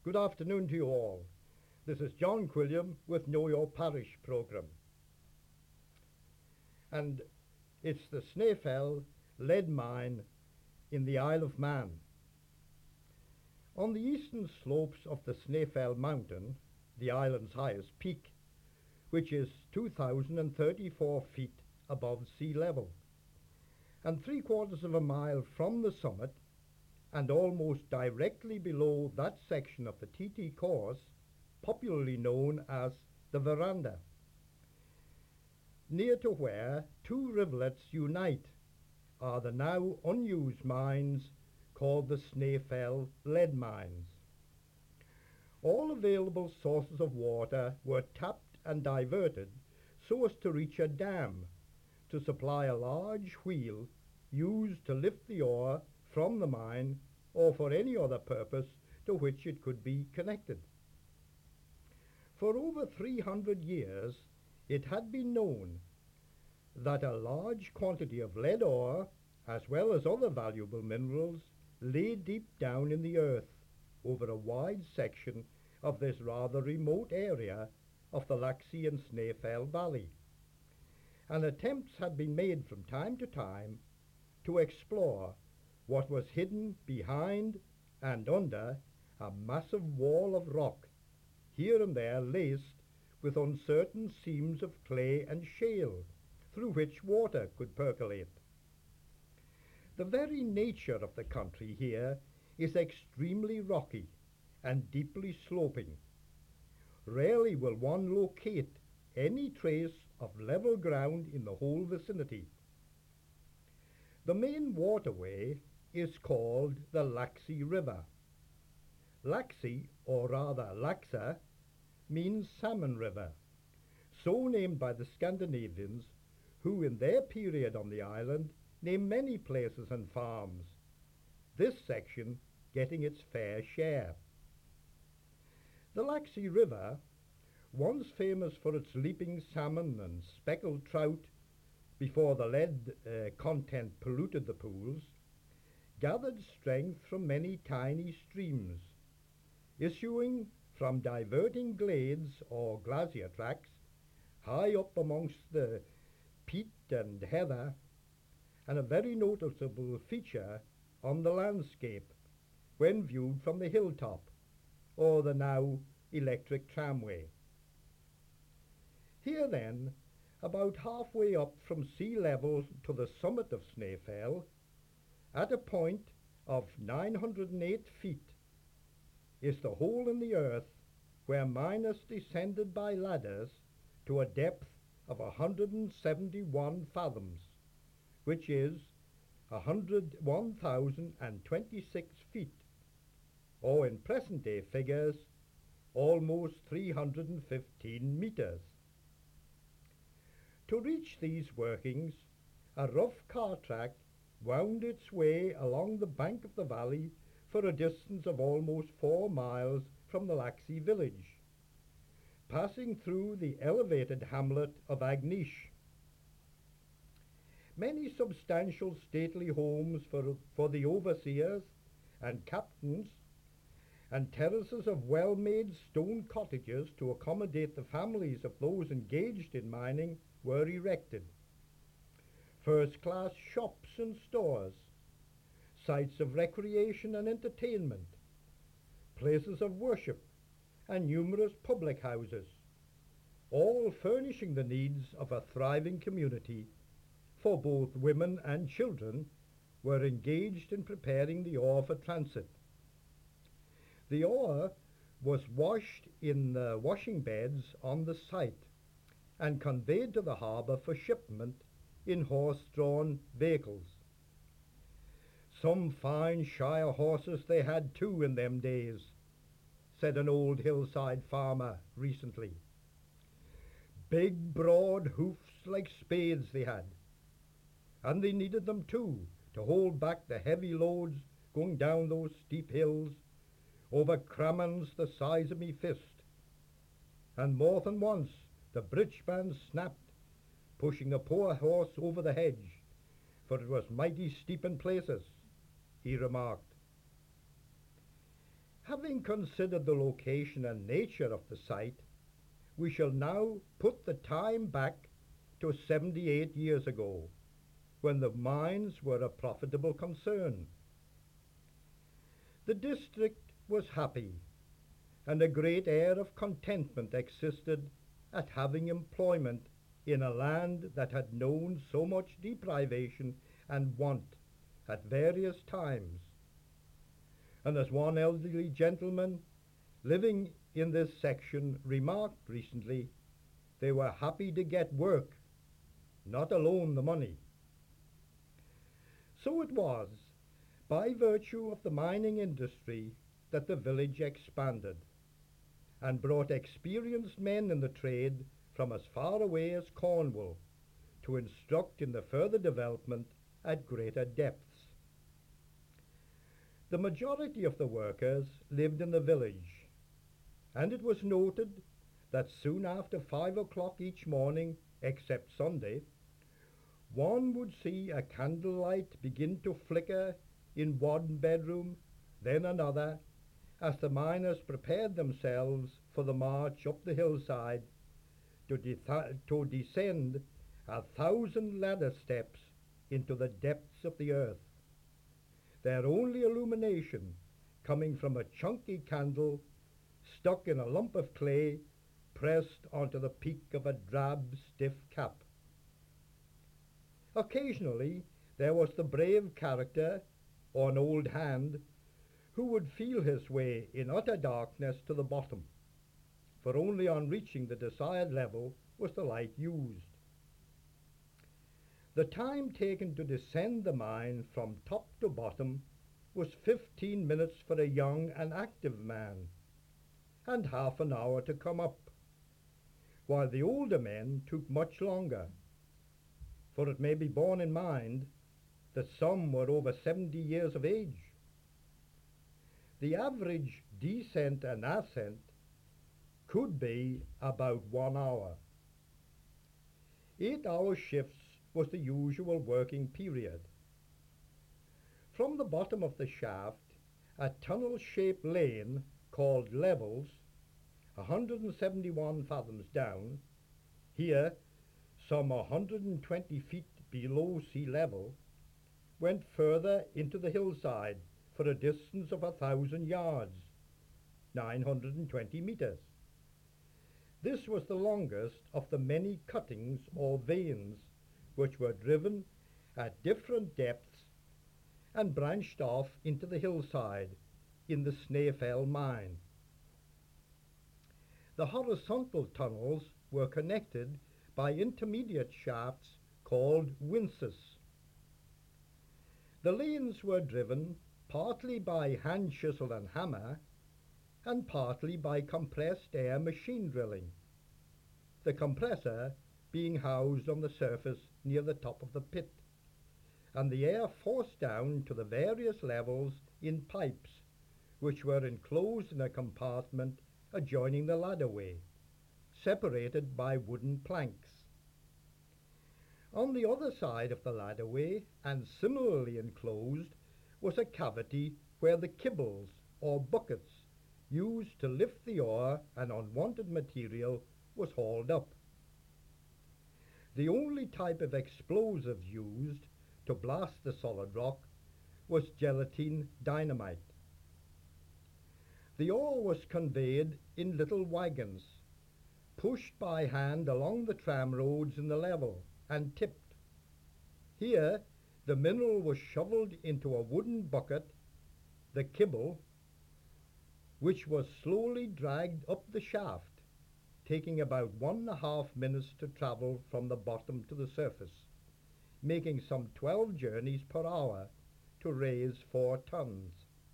Good afternoon to you all. This is John Quilliam with Know Your Parish programme. And it's the Snaefell lead mine in the Isle of Man. On the eastern slopes of the Snaefell mountain, the island's highest peak, which is 2,034 feet above sea level, and 3/4 of a mile from the summit, and almost directly below that section of the TT course, popularly known as the Veranda, near to where two rivulets unite, are the now unused mines called the Snaefell lead mines. All available sources of water were tapped and diverted so as to reach a dam to supply a large wheel used to lift the ore from the mine or for any other purpose to which it could be connected. For over 300 years it had been known that a large quantity of lead ore, as well as other valuable minerals, lay deep down in the earth over a wide section of this rather remote area of the Laxey and Snaefell Valley, and attempts had been made from time to time to explore what was hidden behind and under a massive wall of rock, here and there laced with uncertain seams of clay and shale, through which water could percolate. The very nature of the country here is extremely rocky and deeply sloping. Rarely will one locate any trace of level ground in the whole vicinity. The main waterway is called the Laxey River. Laxey, or rather Laxa, means salmon river, so named by the Scandinavians, who in their period on the island named many places and farms, this section getting its fair share. The Laxey River, once famous for its leaping salmon and speckled trout before the lead content polluted the pools, gathered strength from many tiny streams, issuing from diverting glades or glacier tracts high up amongst the peat and heather, and a very noticeable feature on the landscape when viewed from the hilltop or the now electric tramway. Here then, about halfway up from sea level to the summit of Snaefell, at a point of 908 feet, is the hole in the earth where miners descended by ladders to a depth of 171 fathoms, which is 1,026 feet, or in present-day figures, almost 315 meters. To reach these workings, a rough car track wound its way along the bank of the valley for a distance of almost 4 miles from the Laxey village, passing through the elevated hamlet of Agnish. Many substantial stately homes for the overseers and captains, and terraces of well-made stone cottages to accommodate the families of those engaged in mining were erected. First-class shops and stores, sites of recreation and entertainment, places of worship, and numerous public houses, all furnishing the needs of a thriving community, for both women and children were engaged in preparing the ore for transit. The ore was washed in the washing beds on the site and conveyed to the harbour for shipment in horse-drawn vehicles. Some fine Shire horses they had too in them days, said an old hillside farmer recently. Big broad hoofs like spades they had, and they needed them too to hold back the heavy loads going down those steep hills over crammons the size of me fist. And more than once the breechband snapped, pushing a poor horse over the hedge, for it was mighty steep in places, he remarked. Having considered the location and nature of the site, we shall now put the time back to 78 years ago, when the mines were a profitable concern. The district was happy, and a great air of contentment existed at having employment in a land that had known so much deprivation and want at various times. And as one elderly gentleman living in this section remarked recently, they were happy to get work, not alone the money. So it was, by virtue of the mining industry, that the village expanded and brought experienced men in the trade from as far away as Cornwall to instruct in the further development at greater depths. The majority of the workers lived in the village, and it was noted that soon after 5 o'clock each morning, except Sunday, one would see a candlelight begin to flicker in one bedroom, then another, as the miners prepared themselves for the march up the hillside to descend 1,000 ladder steps into the depths of the earth, their only illumination coming from a chunky candle stuck in a lump of clay pressed onto the peak of a drab, stiff cap. Occasionally there was the brave character, or an old hand, who would feel his way in utter darkness to the bottom, for only on reaching the desired level was the light used. The time taken to descend the mine from top to bottom was 15 minutes for a young and active man, and half an hour to come up, while the older men took much longer, for it may be borne in mind that some were over 70 years of age. The average descent and ascent could be about 1 hour. 8-hour shifts was the usual working period. From the bottom of the shaft, a tunnel-shaped lane called levels, 171 fathoms down, here some 120 feet below sea level, went further into the hillside for a distance of 1,000 yards, 920 meters. This was the longest of the many cuttings or veins which were driven at different depths and branched off into the hillside in the Snaefell mine. The horizontal tunnels were connected by intermediate shafts called winzes. The lanes were driven partly by hand chisel and hammer, and partly by compressed air machine drilling, the compressor being housed on the surface near the top of the pit, and the air forced down to the various levels in pipes, which were enclosed in a compartment adjoining the ladderway, separated by wooden planks. On the other side of the ladderway, and similarly enclosed, was a cavity where the kibbles, or buckets, used to lift the ore and unwanted material was hauled up. The only type of explosive used to blast the solid rock was gelatine dynamite. The ore was conveyed in little wagons, pushed by hand along the tram roads in the level and tipped. Here the mineral was shoveled into a wooden bucket, the kibble, which was slowly dragged up the shaft, taking about 1.5 minutes to travel from the bottom to the surface, making some 12 journeys per hour to raise 4 tons.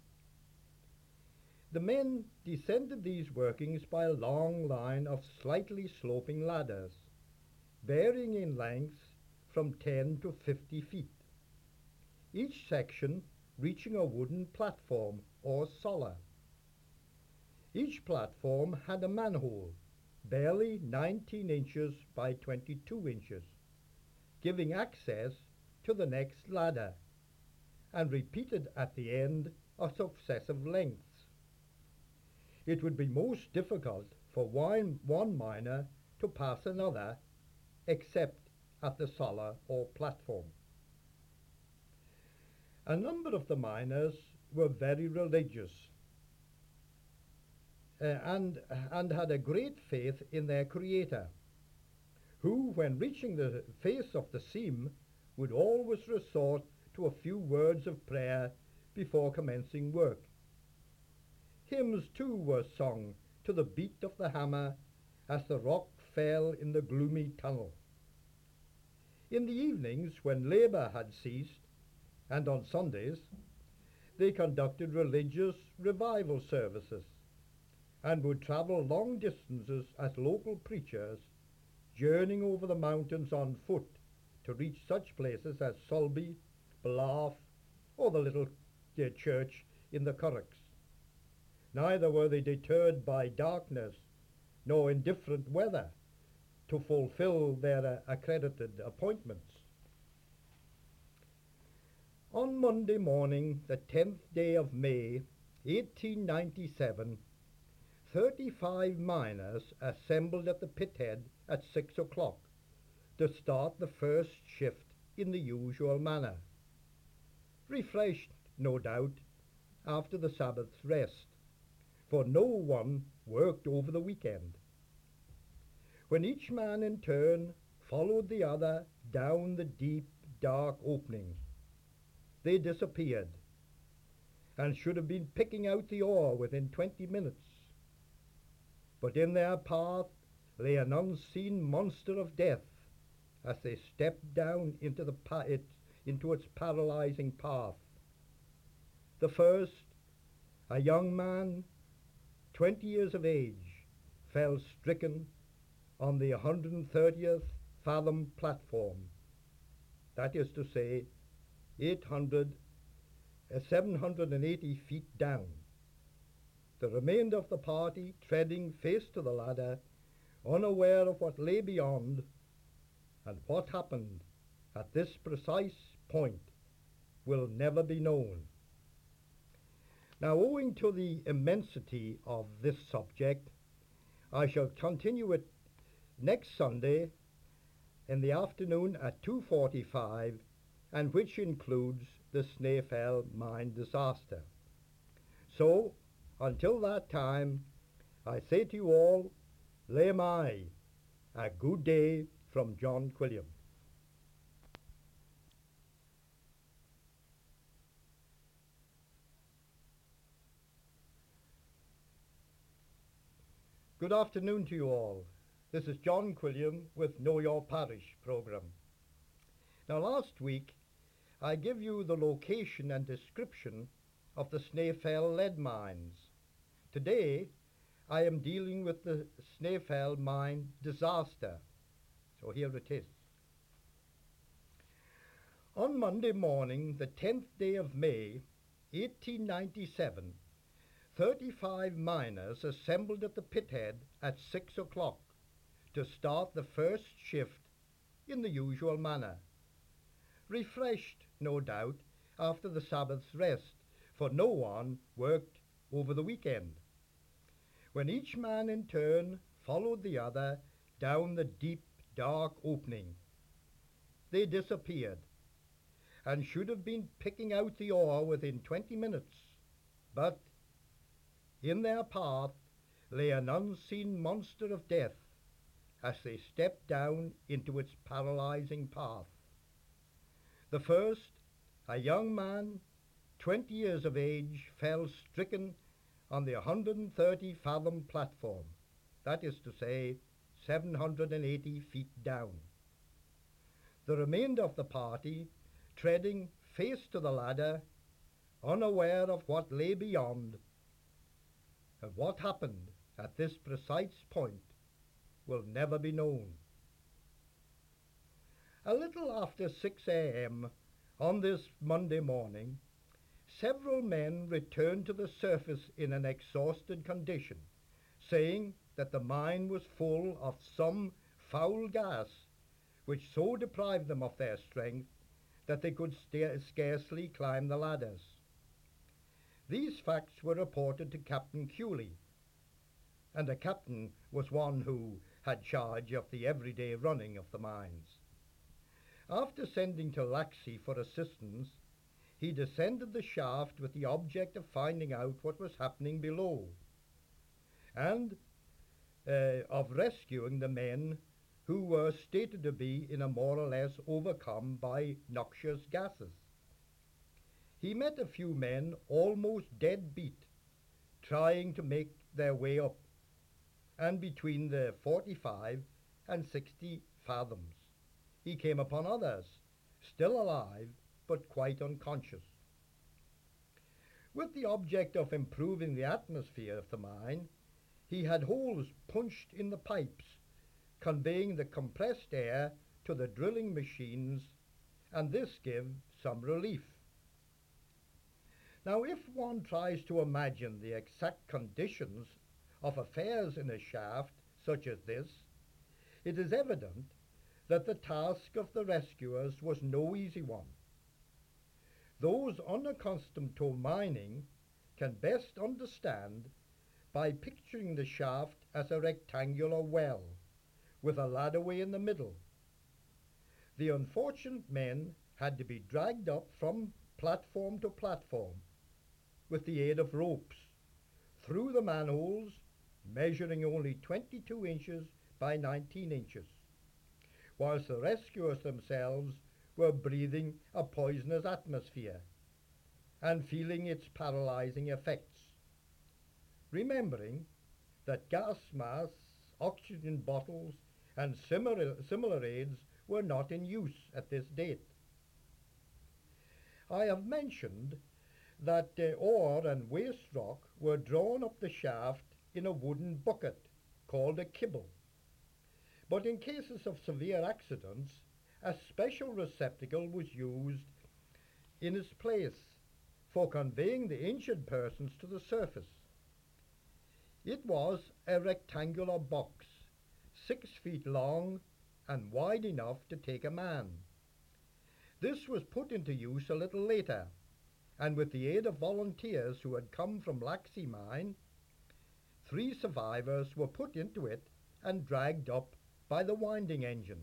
The men descended these workings by a long line of slightly sloping ladders, varying in lengths from 10 to 50 feet, each section reaching a wooden platform or sola. Each platform had a manhole, barely 19 inches by 22 inches, giving access to the next ladder, and repeated at the end of successive lengths. it would be most difficult for one miner to pass another except at the solar or platform. A number of the miners were very religious and had a great faith in their Creator, who, when reaching the face of the seam, would always resort to a few words of prayer before commencing work. Hymns too were sung to the beat of the hammer as the rock fell in the gloomy tunnel. In the evenings, when labour had ceased, and on Sundays, they conducted religious revival services and would travel long distances as local preachers, journeying over the mountains on foot to reach such places as Sulby, Ballaugh, or the little church in the Currachs. Neither were they deterred by darkness nor indifferent weather to fulfill their accredited appointments. On Monday morning, the 10th day of May, 1897, 35 miners assembled at the pithead at 6 o'clock to start the first shift in the usual manner, refreshed, no doubt, after the Sabbath's rest, for no one worked over the weekend. When each man in turn followed the other down the deep, dark opening, they disappeared and should have been picking out the ore within 20 minutes. But in their path lay an unseen monster of death as they stepped down into its paralyzing path. The first, a young man, 20 years of age, fell stricken on the 130th fathom platform, that is to say, 780 feet down. The remainder of the party treading face to the ladder, unaware of what lay beyond, and what happened at this precise point will never be known. Now, owing to the immensity of this subject, I shall continue it next Sunday in the afternoon at 2:45, and which includes the Snaefell mine disaster. So, until that time, I say to you all, le mai, a good day from John Quilliam. Good afternoon to you all. This is John Quilliam with Know Your Parish programme. Now, last week I gave you the location and description of the Snaefell lead mines. Today I am dealing with the Snaefell mine disaster. So here it is. On Monday morning, the 10th day of May, 1897, 35 miners assembled at the pithead at 6 o'clock to start the first shift in the usual manner, refreshed, no doubt, after the Sabbath's rest, for no one worked over the weekend. When each man in turn followed the other down the deep, dark opening, they disappeared and should have been picking out the ore within 20 minutes, but in their path lay an unseen monster of death as they stepped down into its paralyzing path. The first, a young man, 20 years of age, fell stricken on the 130 fathom platform, that is to say, 780 feet down. The remainder of the party, treading face to the ladder, unaware of what lay beyond, and what happened at this precise point will never be known. A little after 6 a.m. on this Monday morning, several men returned to the surface in an exhausted condition, saying that the mine was full of some foul gas which so deprived them of their strength that they could scarcely climb the ladders. These facts were reported to Captain Cooley, and the captain was one who had charge of the everyday running of the mines. After sending to Laxey for assistance, he descended the shaft with the object of finding out what was happening below, and of rescuing the men who were stated to be in a more or less overcome by noxious gases. He met a few men almost dead beat, trying to make their way up, and between the 45 and 60 fathoms, he came upon others, still alive but quite unconscious. With the object of improving the atmosphere of the mine, he had holes punched in the pipes, conveying the compressed air to the drilling machines, and this gave some relief. Now, if one tries to imagine the exact conditions of affairs in a shaft such as this, it is evident that the task of the rescuers was no easy one. Those unaccustomed to mining can best understand by picturing the shaft as a rectangular well with a ladderway in the middle. The unfortunate men had to be dragged up from platform to platform with the aid of ropes through the manholes measuring only 22 inches by 19 inches, whilst the rescuers themselves were breathing a poisonous atmosphere and feeling its paralyzing effects, remembering that gas masks, oxygen bottles, and similar aids were not in use at this date. I have mentioned that ore and waste rock were drawn up the shaft in a wooden bucket called a kibble. But in cases of severe accidents, a special receptacle was used in its place for conveying the injured persons to the surface. It was a rectangular box, 6 feet long and wide enough to take a man. This was put into use a little later, and with the aid of volunteers who had come from Laxey Mine, 3 survivors were put into it and dragged up by the winding engine.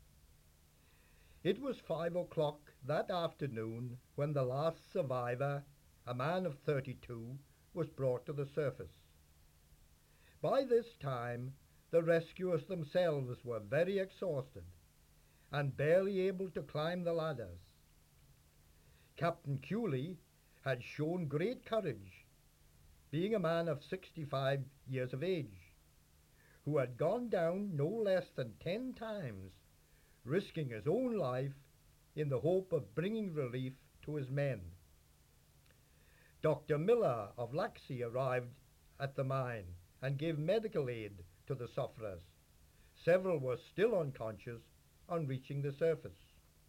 It was 5 o'clock that afternoon when the last survivor, a man of 32, was brought to the surface. By this time, the rescuers themselves were very exhausted and barely able to climb the ladders. Captain Cooley had shown great courage, being a man of 65 years of age, who had gone down no less than 10 times, risking his own life in the hope of bringing relief to his men. Dr. Miller of Laxey arrived at the mine and gave medical aid to the sufferers. Several were still unconscious on reaching the surface.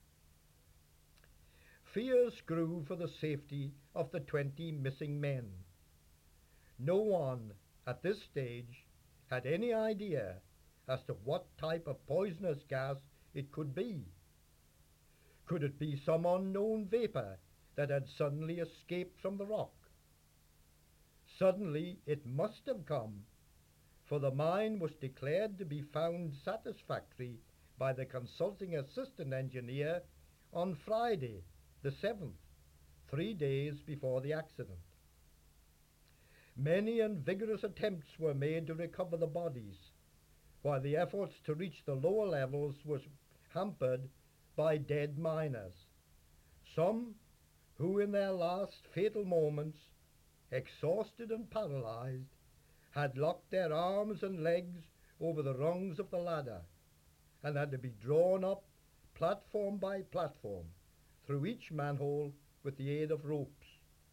Fears grew for the safety of the 20 missing men. No one at this stage had any idea as to what type of poisonous gas it could be. Could it be some unknown vapor that had suddenly escaped from the rock? Suddenly it must have come, for the mine was declared to be found satisfactory by the consulting assistant engineer on Friday, the 7th, 3 days before the accident. Many and vigorous attempts were made to recover the bodies, while the efforts to reach the lower levels was hampered by dead miners, some who in their last fatal moments, exhausted and paralyzed, had locked their arms and legs over the rungs of the ladder and had to be drawn up platform by platform through each manhole with the aid of ropes.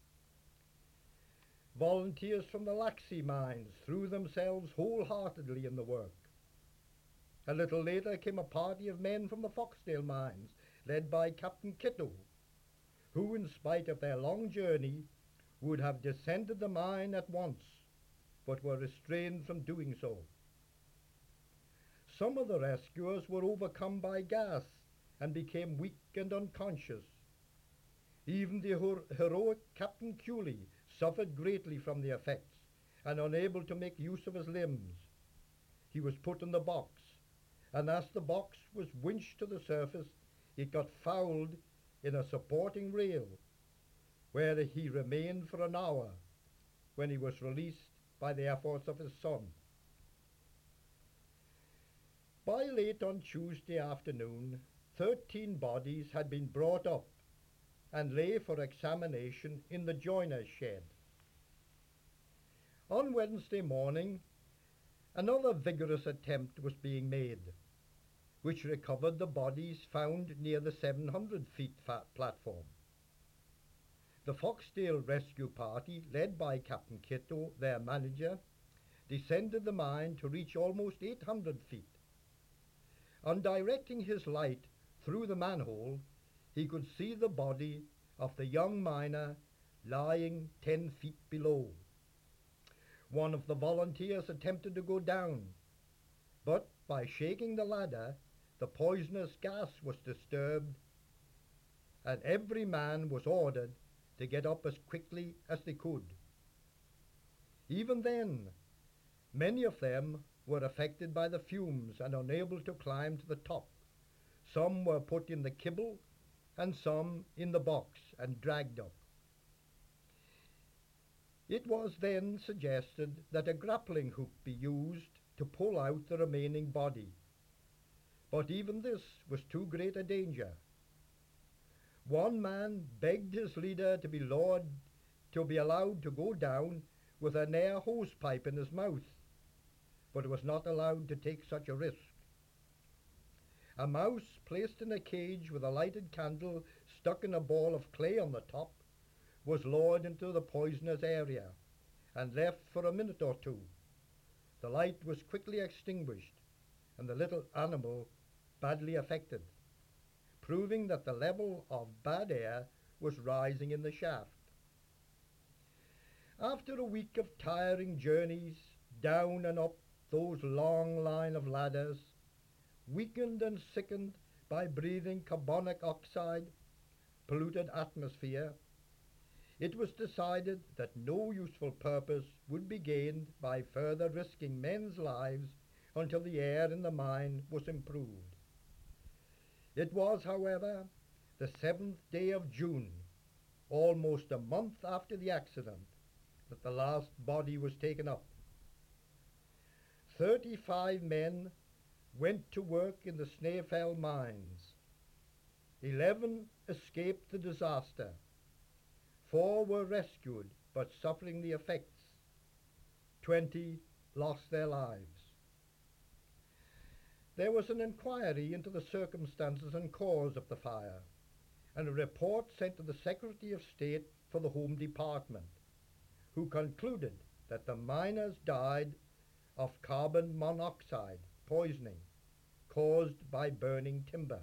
Volunteers from the Laxey mines threw themselves wholeheartedly in the work. A little later came a party of men from the Foxdale mines, led by Captain Kitto, who, in spite of their long journey, would have descended the mine at once, but were restrained from doing so. Some of the rescuers were overcome by gas and became weak and unconscious. Even the heroic Captain Cooley suffered greatly from the effects and unable to make use of his limbs. He was put in the box, and as the box was winched to the surface, it got fouled in a supporting rail, where he remained for an hour, when he was released by the efforts of his son. By late on Tuesday afternoon, 13 bodies had been brought up and lay for examination in the joiner's shed. On Wednesday morning, another vigorous attempt was being made, which recovered the bodies found near the 700 feet platform. The Foxdale rescue party, led by Captain Kitto, their manager, descended the mine to reach almost 800 feet. On directing his light through the manhole, he could see the body of the young miner lying 10 feet below. One of the volunteers attempted to go down, but by shaking the ladder, the poisonous gas was disturbed, and every man was ordered to get up as quickly as they could. Even then, many of them were affected by the fumes and unable to climb to the top. Some were put in the kibble and some in the box and dragged up. It was then suggested that a grappling hook be used to pull out the remaining body, but even this was too great a danger. One man begged his leader to be allowed to go down with an air hose pipe in his mouth, but was not allowed to take such a risk. A mouse placed in a cage with a lighted candle stuck in a ball of clay on the top was lowered into the poisonous area and left for a minute or two. The light was quickly extinguished and the little animal badly affected, proving that the level of bad air was rising in the shaft. After a week of tiring journeys down and up those long line of ladders, weakened and sickened by breathing carbonic oxide, polluted atmosphere, it was decided that no useful purpose would be gained by further risking men's lives until the air in the mine was improved. It was, however, the 7th day of June, almost a month after the accident, that the last body was taken up. 35 men went to work in the Snaefell mines. 11 escaped the disaster. 4 were rescued but suffering the effects. 20 lost their lives. There was an inquiry into the circumstances and cause of the fire, and a report sent to the Secretary of State for the Home Department, who concluded that the miners died of carbon monoxide poisoning caused by burning timber.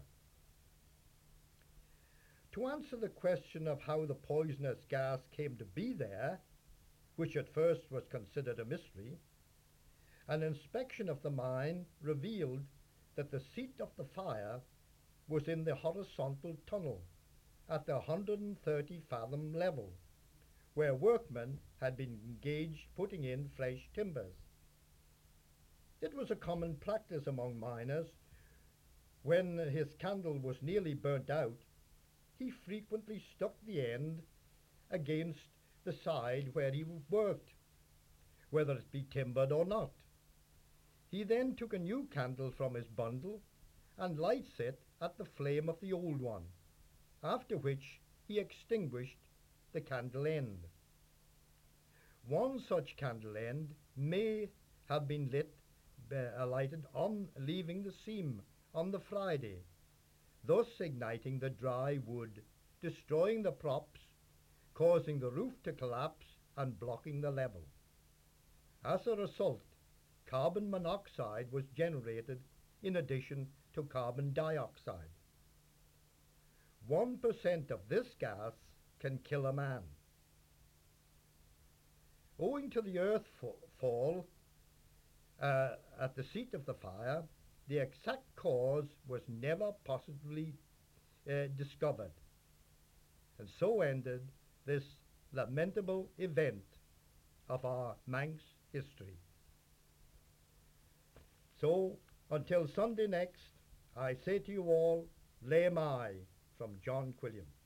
To answer the question of how the poisonous gas came to be there, which at first was considered a mystery, an inspection of the mine revealed that the seat of the fire was in the horizontal tunnel at the 130 fathom level, where workmen had been engaged putting in fresh timbers. It was a common practice among miners. When his candle was nearly burnt out, he frequently stuck the end against the side where he worked, whether it be timbered or not. He then took a new candle from his bundle and lights it at the flame of the old one, after which he extinguished the candle end. One such candle end may have been lighted on leaving the seam on the Friday, thus igniting the dry wood, destroying the props, causing the roof to collapse and blocking the level. As a result, carbon monoxide was generated in addition to carbon dioxide. 1% of this gas can kill a man. Owing to the earth fall at the seat of the fire, the exact cause was never possibly discovered. And so ended this lamentable event of our Manx history. So, until Sunday next, I say to you all, lay my from John Quilliam.